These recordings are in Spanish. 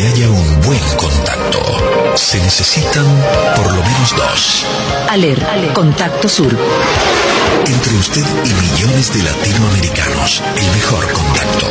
que haya un buen contacto, se necesitan por lo menos dos. ALER, Contacto Sur. Entre usted y millones de latinoamericanos, el mejor contacto.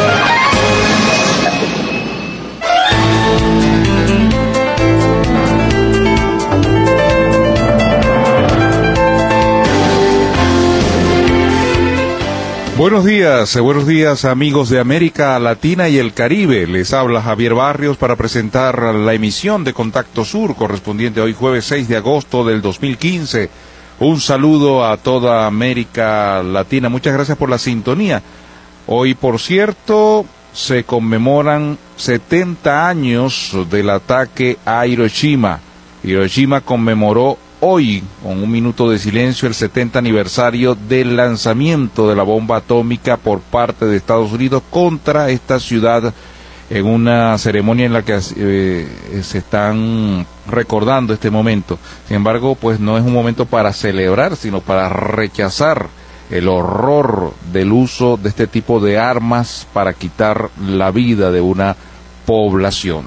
Buenos días amigos de América Latina y el Caribe. Les habla Javier Barrios para presentar la emisión de Contacto Sur correspondiente hoy jueves 6 de agosto del 2015. Un saludo a toda América Latina. Muchas gracias por la sintonía. Hoy, por cierto, se conmemoran 70 años del ataque a Hiroshima. Hiroshima conmemoró hoy, con un minuto de silencio, el 70 aniversario del lanzamiento de la bomba atómica por parte de Estados Unidos contra esta ciudad, en una ceremonia en la que se están recordando este momento. Sin embargo, pues no es un momento para celebrar, sino para rechazar el horror del uso de este tipo de armas para quitar la vida de una población.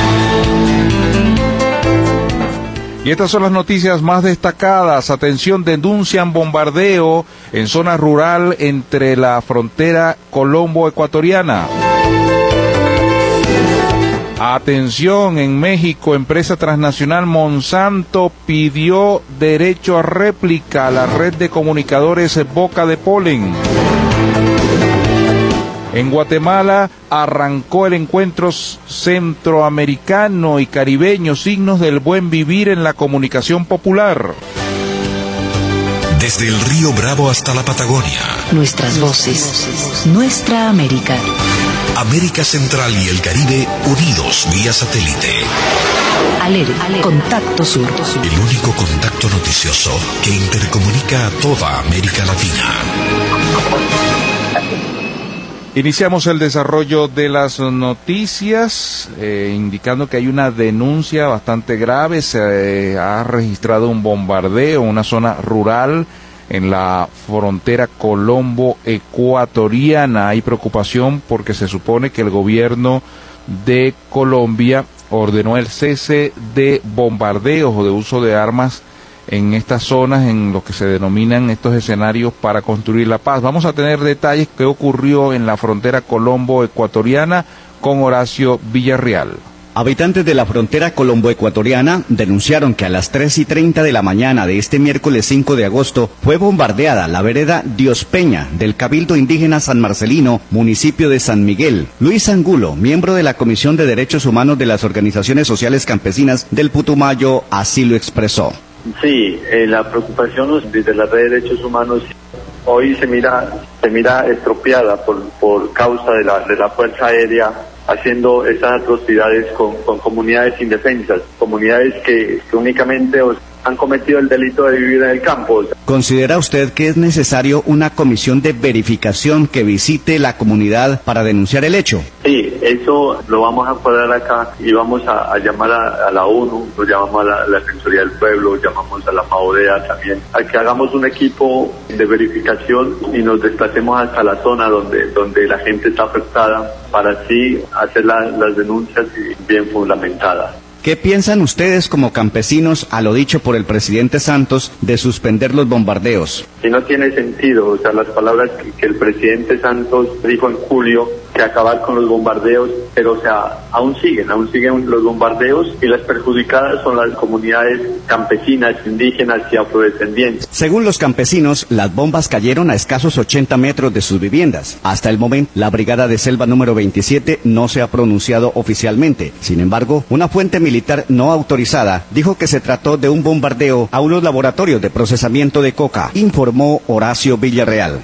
Y estas son las noticias más destacadas. Atención, denuncian bombardeo en zona rural entre la frontera colombo-ecuatoriana. Atención, en México, empresa transnacional Monsanto pidió derecho a réplica a la red de comunicadores Boca de Polen. En Guatemala arrancó el encuentro centroamericano y caribeño, signos del buen vivir en la comunicación popular. Desde el río Bravo hasta la Patagonia. Nuestras voces, nuestra América. América Central y el Caribe unidos vía satélite. ALER, Contacto Sur. El único contacto noticioso que intercomunica a toda América Latina. Iniciamos el desarrollo de las noticias, indicando que hay una denuncia bastante grave. Se ha registrado un bombardeo en una zona rural en la frontera colombo-ecuatoriana. Hay preocupación porque se supone que el gobierno de Colombia ordenó el cese de bombardeos o de uso de armas en estas zonas, en lo que se denominan estos escenarios para construir la paz. Vamos a tener detalles que ocurrió en la frontera colombo-ecuatoriana con Horacio Villarreal. Habitantes de la frontera colombo-ecuatoriana denunciaron que a las 3:30 de la mañana de este miércoles 5 de agosto fue bombardeada la vereda Dios Peña del Cabildo Indígena San Marcelino, municipio de San Miguel. Luis Angulo, miembro de la Comisión de Derechos Humanos de las Organizaciones Sociales Campesinas del Putumayo, así lo expresó. Sí, la preocupación desde la red de derechos humanos hoy se mira estropeada por causa de la Fuerza Aérea haciendo esas atrocidades con comunidades indefensas, comunidades que únicamente han cometido el delito de vivir en el campo. ¿Considera usted que es necesario una comisión de verificación que visite la comunidad para denunciar el hecho? Sí, eso lo vamos a acordar acá y vamos a llamar a la ONU, lo llamamos a la Defensoría del Pueblo, llamamos a la FAODEA también, a que hagamos un equipo de verificación y nos desplacemos hasta la zona donde la gente está afectada para así hacer las denuncias bien fundamentadas. ¿Qué piensan ustedes como campesinos a lo dicho por el presidente Santos de suspender los bombardeos? Y no tiene sentido, o sea, las palabras que el presidente Santos dijo en julio, que acabar con los bombardeos, pero o sea, aún siguen los bombardeos y las perjudicadas son las comunidades campesinas, indígenas y afrodescendientes. Según los campesinos, las bombas cayeron a escasos 80 metros de sus viviendas. Hasta el momento, la Brigada de Selva número 27 no se ha pronunciado oficialmente. Sin embargo, una fuente militar no autorizada dijo que se trató de un bombardeo a unos laboratorios de procesamiento de coca, informó Horacio Villarreal.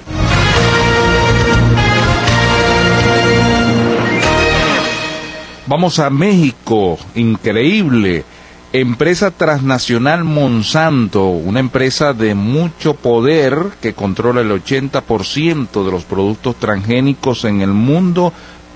Vamos a México, increíble. Empresa transnacional Monsanto, una empresa de mucho poder que controla el 80% de los productos transgénicos en el mundo,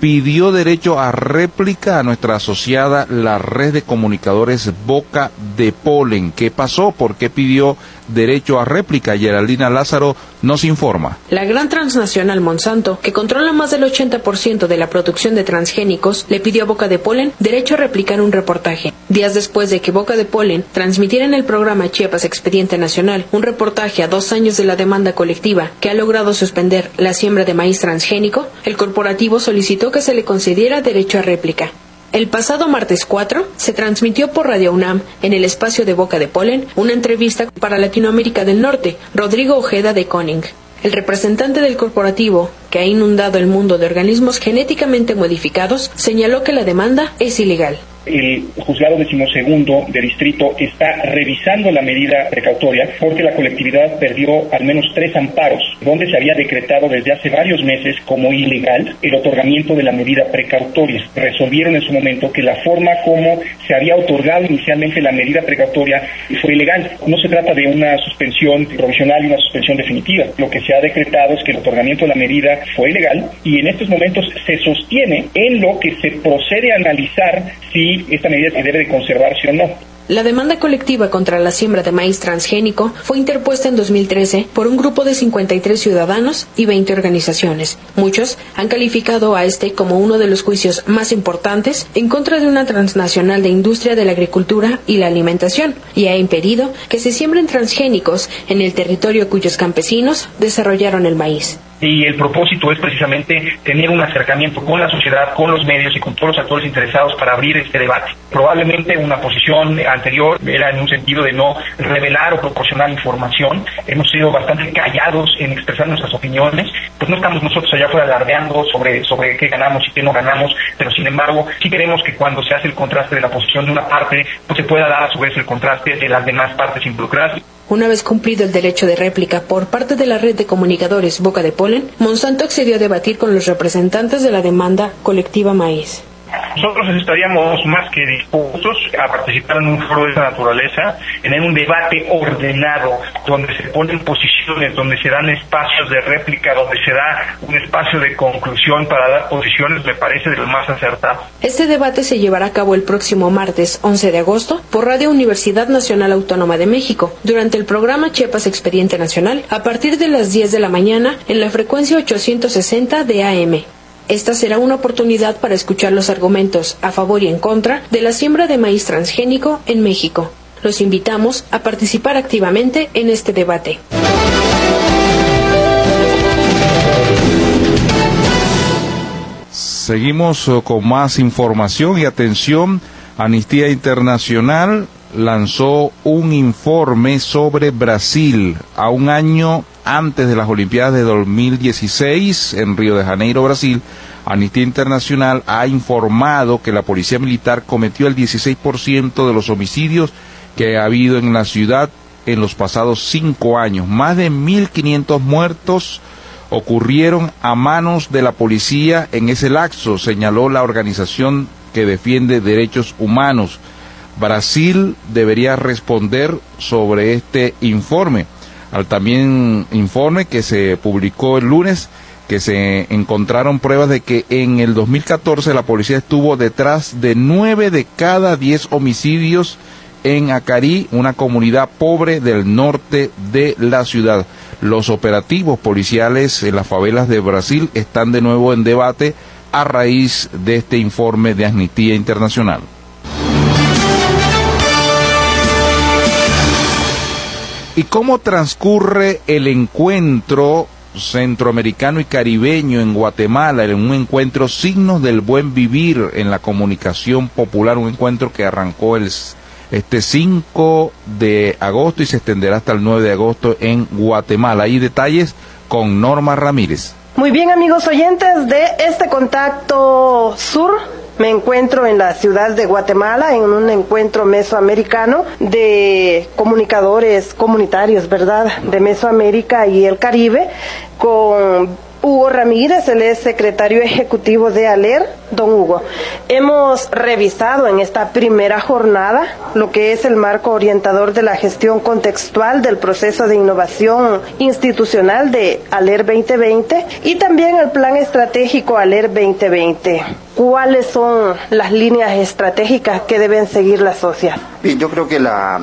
pidió derecho a réplica a nuestra asociada, la red de comunicadores Boca de Polen. ¿Qué pasó? ¿Por qué pidió derecho a réplica? Geraldina Lázaro nos informa. La gran transnacional Monsanto, que controla más del 80% de la producción de transgénicos, le pidió a Boca de Polen derecho a replicar un reportaje. Días después de que Boca de Polen transmitiera en el programa Chiapas Expediente Nacional un reportaje a 2 años de la demanda colectiva que ha logrado suspender la siembra de maíz transgénico, el corporativo solicitó que se le concediera derecho a réplica. El pasado martes 4 se transmitió por Radio UNAM, en el espacio de Boca de Polen, una entrevista para Latinoamérica del Norte, Rodrigo Ojeda de Koning. El representante del corporativo, que ha inundado el mundo de organismos genéticamente modificados, señaló que la demanda es ilegal. El juzgado 12º de distrito está revisando la medida precautoria porque la colectividad perdió al menos 3 amparos donde se había decretado desde hace varios meses como ilegal el otorgamiento de la medida precautoria. Resolvieron en su momento que la forma como se había otorgado inicialmente la medida precautoria fue ilegal. No se trata de una suspensión provisional y una suspensión definitiva. Lo que se ha decretado es que el otorgamiento de la medida fue ilegal y en estos momentos se sostiene en lo que se procede a analizar si esta medida se debe de conservarse o no. La demanda colectiva contra la siembra de maíz transgénico fue interpuesta en 2013 por un grupo de 53 ciudadanos y 20 organizaciones. Muchos han calificado a este como uno de los juicios más importantes en contra de una transnacional de industria de la agricultura y la alimentación, y ha impedido que se siembren transgénicos en el territorio cuyos campesinos desarrollaron el maíz. Y el propósito es precisamente tener un acercamiento con la sociedad, con los medios y con todos los actores interesados para abrir este debate. Probablemente una posición anterior era en un sentido de no revelar o proporcionar información. Hemos sido bastante callados en expresar nuestras opiniones. Pues no estamos nosotros allá afuera alardeando sobre qué ganamos y qué no ganamos, pero sin embargo sí queremos que cuando se hace el contraste de la posición de una parte, pues se pueda dar a su vez el contraste de las demás partes involucradas. Una vez cumplido el derecho de réplica por parte de la red de comunicadores Boca de Polen, Monsanto accedió a debatir con los representantes de la demanda colectiva maíz. Nosotros estaríamos más que dispuestos a participar en un foro de esta naturaleza, en un debate ordenado, donde se ponen posiciones, donde se dan espacios de réplica, donde se da un espacio de conclusión para dar posiciones, me parece de lo más acertado. Este debate se llevará a cabo el próximo martes 11 de agosto por Radio Universidad Nacional Autónoma de México, durante el programa Chiapas Expediente Nacional, a partir de las 10 de la mañana en la frecuencia 860 de AM. Esta será una oportunidad para escuchar los argumentos a favor y en contra de la siembra de maíz transgénico en México. Los invitamos a participar activamente en este debate. Seguimos con más información y atención. Amnistía Internacional lanzó un informe sobre Brasil a un año antes de las Olimpiadas de 2016 en Río de Janeiro, Brasil. Amnistía Internacional ha informado que la policía militar cometió el 16% de los homicidios que ha habido en la ciudad en los pasados 5 años. Más de 1.500 muertos ocurrieron a manos de la policía en ese lapso, señaló la organización que defiende derechos humanos. Brasil debería responder sobre este informe. Al también informe que se publicó el lunes, que se encontraron pruebas de que en el 2014 la policía estuvo detrás de 9 de cada 10 homicidios en Acari, una comunidad pobre del norte de la ciudad. Los operativos policiales en las favelas de Brasil están de nuevo en debate a raíz de este informe de Amnistía Internacional. ¿Y cómo transcurre el encuentro centroamericano y caribeño en Guatemala, en un encuentro Signos del Buen Vivir en la comunicación popular, un encuentro que arrancó este 5 de agosto y se extenderá hasta el 9 de agosto en Guatemala? Hay detalles con Norma Ramírez. Muy bien, amigos oyentes de este Contacto Sur. Me encuentro en la ciudad de Guatemala en un encuentro mesoamericano de comunicadores comunitarios, ¿verdad?, de Mesoamérica y el Caribe, con Hugo Ramírez, él es secretario ejecutivo de ALER. Don Hugo, hemos revisado en esta primera jornada lo que es el marco orientador de la gestión contextual del proceso de innovación institucional de ALER 2020 y también el plan estratégico ALER 2020. ¿Cuáles son las líneas estratégicas que deben seguir las socias? Bien, yo creo que la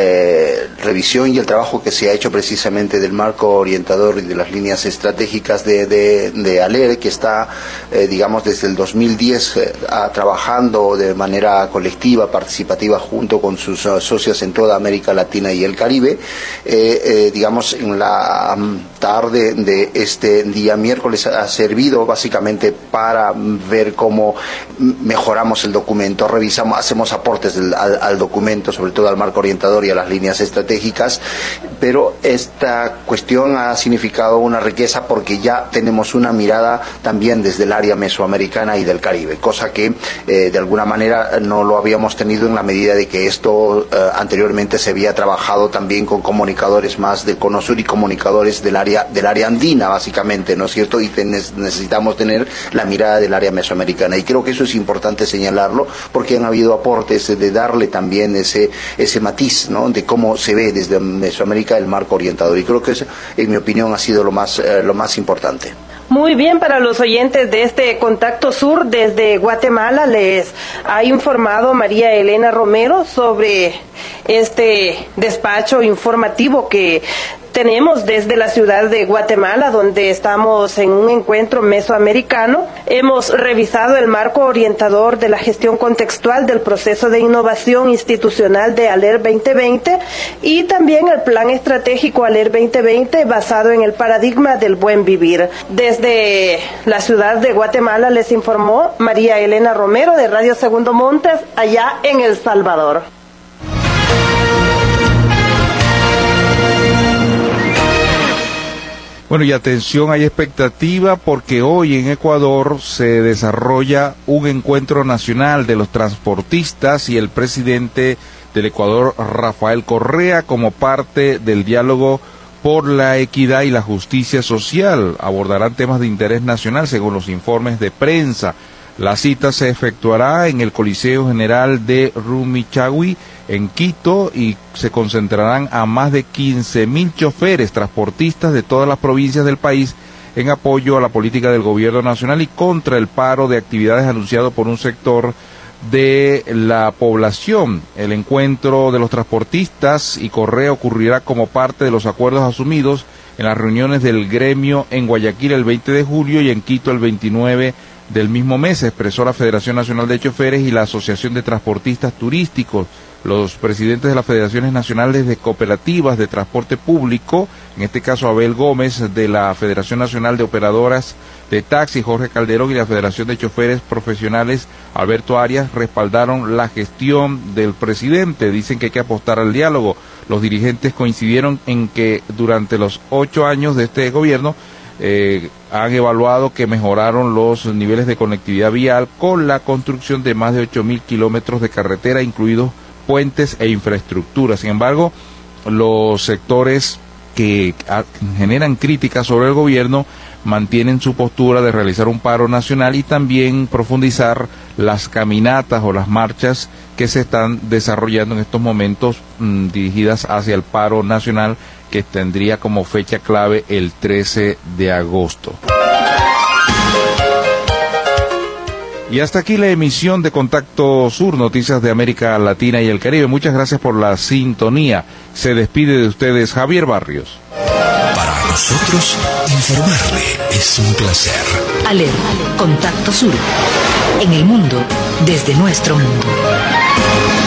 revisión y el trabajo que se ha hecho precisamente del marco orientador y de las líneas estratégicas de ALER, que está, digamos, desde el 2010 trabajando de manera colectiva, participativa, junto con sus socios en toda América Latina y el Caribe, digamos, en la tarde de este día miércoles ha servido básicamente para ver cómo mejoramos el documento, revisamos, hacemos aportes al documento, sobre todo al marco orientador y a las líneas estratégicas, pero esta cuestión ha significado una riqueza porque ya tenemos una mirada también desde el área mesoamericana y del Caribe, cosa que de alguna manera no lo habíamos tenido en la medida de que esto anteriormente se había trabajado también con comunicadores más del Cono Sur y comunicadores del área andina, básicamente, ¿no es cierto? Y necesitamos tener la mirada del área mesoamericana, y creo que eso es importante señalarlo porque han habido aportes de darle también ese matiz, ¿no?, de cómo se ve desde Mesoamérica el marco orientador, y creo que eso, en mi opinión, ha sido lo más importante. Muy bien, para los oyentes de este Contacto Sur desde Guatemala, les ha informado María Elena Romero sobre este despacho informativo que tenemos desde la ciudad de Guatemala, donde estamos en un encuentro mesoamericano. Hemos revisado el marco orientador de la gestión contextual del proceso de innovación institucional de ALER 2020 y también el plan estratégico ALER 2020 basado en el paradigma del buen vivir. Desde la ciudad de Guatemala les informó María Elena Romero de Radio Segundo Montes, allá en El Salvador. Bueno, y atención, hay expectativa porque hoy en Ecuador se desarrolla un encuentro nacional de los transportistas y el presidente del Ecuador, Rafael Correa, como parte del diálogo por la equidad y la justicia social. Abordarán temas de interés nacional según los informes de prensa. La cita se efectuará en el Coliseo General de Rumichahui, en Quito, y se concentrarán a más de 15.000 choferes transportistas de todas las provincias del país en apoyo a la política del gobierno nacional y contra el paro de actividades anunciado por un sector de la población. El encuentro de los transportistas y Correa ocurrirá como parte de los acuerdos asumidos en las reuniones del gremio en Guayaquil el 20 de julio y en Quito el 29 del mismo mes, expresó la Federación Nacional de Choferes y la Asociación de Transportistas Turísticos. Los presidentes de las Federaciones Nacionales de Cooperativas de Transporte Público, en este caso Abel Gómez de la Federación Nacional de Operadoras de Taxi, Jorge Calderón, y la Federación de Choferes Profesionales, Alberto Arias, respaldaron la gestión del presidente. Dicen que hay que apostar al diálogo. Los dirigentes coincidieron en que durante los 8 años de este gobierno han evaluado que mejoraron los niveles de conectividad vial con la construcción de más de 8.000 kilómetros de carretera, incluidos puentes e infraestructura. Sin embargo, los sectores que generan críticas sobre el gobierno mantienen su postura de realizar un paro nacional y también profundizar las caminatas o las marchas que se están desarrollando en estos momentos dirigidas hacia el paro nacional, que tendría como fecha clave el 13 de agosto. Y hasta aquí la emisión de Contacto Sur, noticias de América Latina y el Caribe. Muchas gracias por la sintonía. Se despide de ustedes Javier Barrios. Para nosotros, informarle es un placer. ALER, Contacto Sur. En el mundo, desde nuestro mundo.